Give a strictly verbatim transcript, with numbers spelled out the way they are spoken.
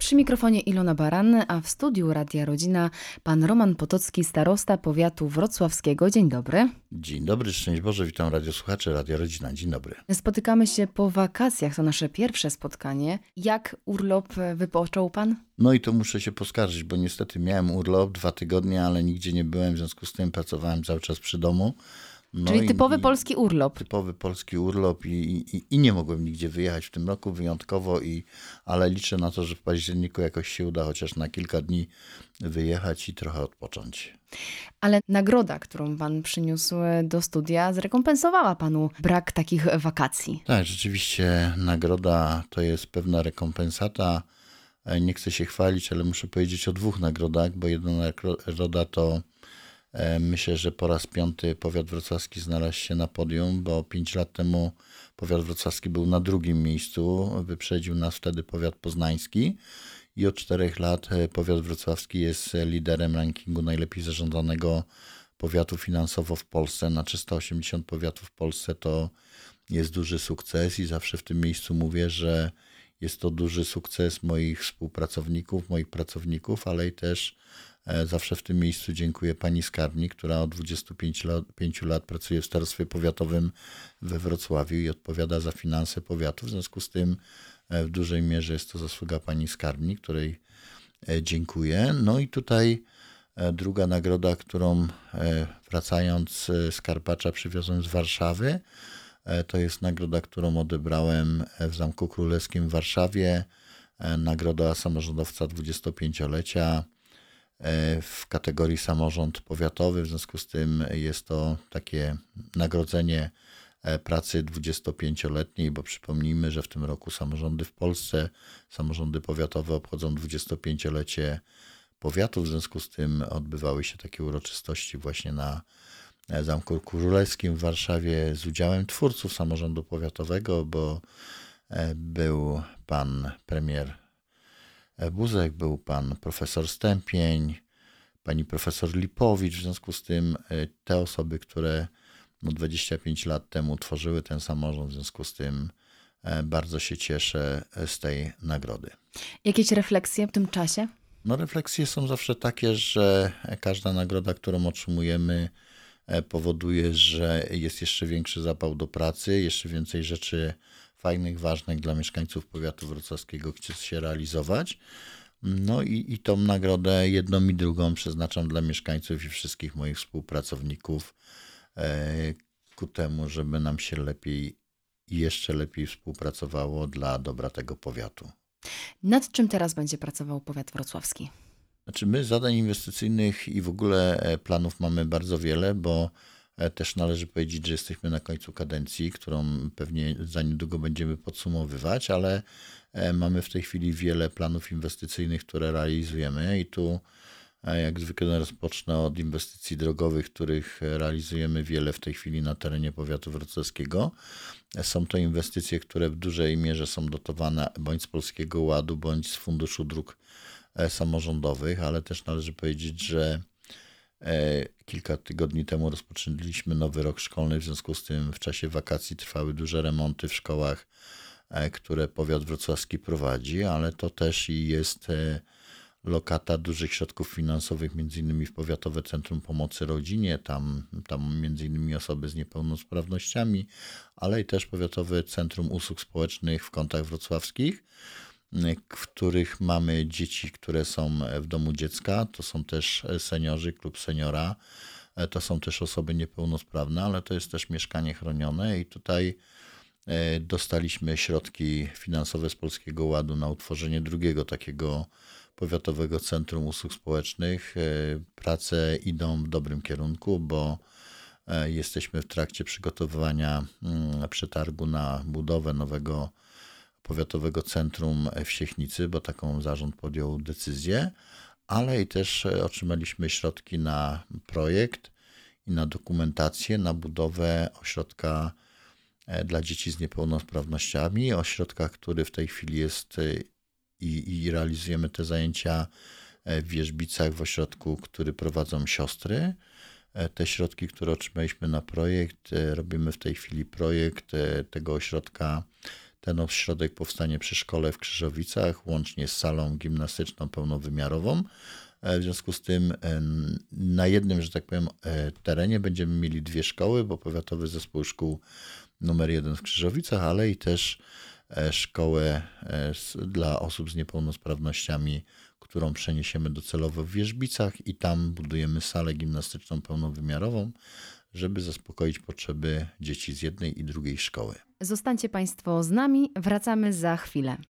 Przy mikrofonie Ilona Baran, a w studiu Radia Rodzina pan Roman Potocki, starosta powiatu wrocławskiego. Dzień dobry. Dzień dobry, szczęść Boże, witam radiosłuchaczy Radia Rodzina. Dzień dobry. Spotykamy się po wakacjach, to nasze pierwsze spotkanie. Jak urlop wypoczął pan? No i to muszę się poskarżyć, bo niestety miałem urlop dwa tygodnie, ale nigdzie nie byłem, w związku z tym pracowałem cały czas przy domu. No Czyli i, typowy i, polski urlop. Typowy polski urlop i, i, i nie mogłem nigdzie wyjechać w tym roku wyjątkowo, i, ale liczę na to, że w październiku jakoś się uda chociaż na kilka dni wyjechać i trochę odpocząć. Ale nagroda, którą pan przyniósł do studia, zrekompensowała panu brak takich wakacji. Tak, rzeczywiście nagroda to jest pewna rekompensata. Nie chcę się chwalić, ale muszę powiedzieć o dwóch nagrodach, bo jedna nagroda to myślę, że po raz piąty powiat wrocławski znalazł się na podium, bo pięć lat temu powiat wrocławski był na drugim miejscu. Wyprzedził nas wtedy powiat poznański i od czterech lat powiat wrocławski jest liderem rankingu najlepiej zarządzanego powiatu finansowo w Polsce. Na trzysta osiemdziesiąt powiatów w Polsce to jest duży sukces i zawsze w tym miejscu mówię, że jest to duży sukces moich współpracowników, moich pracowników, ale i też zawsze w tym miejscu dziękuję pani skarbnik, która od dwudziestu pięciu lat pracuje w starostwie powiatowym we Wrocławiu i odpowiada za finanse powiatu. W związku z tym w dużej mierze jest to zasługa pani skarbnik, której dziękuję. No i tutaj druga nagroda, którą wracając z Karpacza przywiozłem z Warszawy, to jest nagroda, którą odebrałem w Zamku Królewskim w Warszawie. Nagroda samorządowca dwudziestopięciolecia w kategorii samorząd powiatowy. W związku z tym jest to takie nagrodzenie pracy dwudziestopięcioletniej, bo przypomnijmy, że w tym roku samorządy w Polsce, samorządy powiatowe obchodzą dwudziestopięciolecie powiatu. W związku z tym odbywały się takie uroczystości właśnie na Zamku Królewskim w Warszawie z udziałem twórców samorządu powiatowego, bo był pan premier Buzek, był pan profesor Stępień, pani profesor Lipowicz. W związku z tym te osoby, które no dwadzieścia pięć lat temu tworzyły ten samorząd, w związku z tym bardzo się cieszę z tej nagrody. Jakieś refleksje w tym czasie? No refleksje są zawsze takie, że każda nagroda, którą otrzymujemy, powoduje, że jest jeszcze większy zapał do pracy, jeszcze więcej rzeczy fajnych, ważnych dla mieszkańców powiatu wrocławskiego chce się realizować. No i, i tą nagrodę jedną i drugą przeznaczam dla mieszkańców i wszystkich moich współpracowników e, ku temu, żeby nam się lepiej i jeszcze lepiej współpracowało dla dobra tego powiatu. Nad czym teraz będzie pracował powiat wrocławski? Znaczy my zadań inwestycyjnych i w ogóle planów mamy bardzo wiele, bo też należy powiedzieć, że jesteśmy na końcu kadencji, którą pewnie za niedługo będziemy podsumowywać, ale mamy w tej chwili wiele planów inwestycyjnych, które realizujemy i tu jak zwykle rozpocznę od inwestycji drogowych, których realizujemy wiele w tej chwili na terenie powiatu wrocławskiego. Są to inwestycje, które w dużej mierze są dotowane bądź z Polskiego Ładu, bądź z Funduszu Dróg Samorządowych, ale też należy powiedzieć, że kilka tygodni temu rozpoczęliśmy nowy rok szkolny, w związku z tym w czasie wakacji trwały duże remonty w szkołach, które powiat wrocławski prowadzi, ale to też i jest lokata dużych środków finansowych, między innymi w Powiatowe Centrum Pomocy Rodzinie, tam, tam między innymi osoby z niepełnosprawnościami, ale i też Powiatowe Centrum Usług Społecznych w Kątach Wrocławskich, w których mamy dzieci, które są w domu dziecka, to są też seniorzy, klub seniora, to są też osoby niepełnosprawne, ale to jest też mieszkanie chronione i tutaj dostaliśmy środki finansowe z Polskiego Ładu na utworzenie drugiego takiego Powiatowego Centrum Usług Społecznych. Prace idą w dobrym kierunku, bo jesteśmy w trakcie przygotowywania przetargu na budowę nowego Powiatowego Centrum w Siechnicy, bo taką zarząd podjął decyzję, ale i też otrzymaliśmy środki na projekt i na dokumentację, na budowę ośrodka dla dzieci z niepełnosprawnościami, ośrodka, który w tej chwili jest i, i realizujemy te zajęcia w Wierzbicach, w ośrodku, który prowadzą siostry. Te środki, które otrzymaliśmy na projekt, robimy w tej chwili projekt tego ośrodka Ten ośrodek powstanie przy szkole w Krzyżowicach, łącznie z salą gimnastyczną pełnowymiarową. W związku z tym na jednym, że tak powiem, terenie będziemy mieli dwie szkoły, bo Powiatowy Zespół Szkół numer jeden w Krzyżowicach, ale i też szkołę dla osób z niepełnosprawnościami, którą przeniesiemy docelowo w Wierzbicach i tam budujemy salę gimnastyczną pełnowymiarową, żeby zaspokoić potrzeby dzieci z jednej i drugiej szkoły. Zostańcie Państwo z nami, wracamy za chwilę.